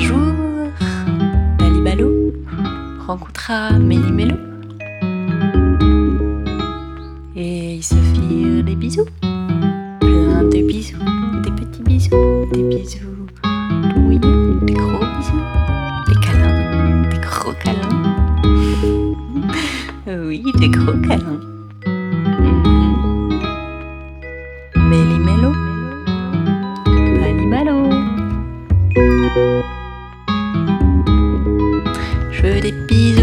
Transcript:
jour, Balibalo rencontra Méli-Mélo et ils se firent des bisous, plein de bisous, des petits bisous, des bisous tout mouillés, des gros bisous, des câlins, des gros câlins. Oui, des gros câlins. Méli-Mélo, Balibalo. Je veux des bisous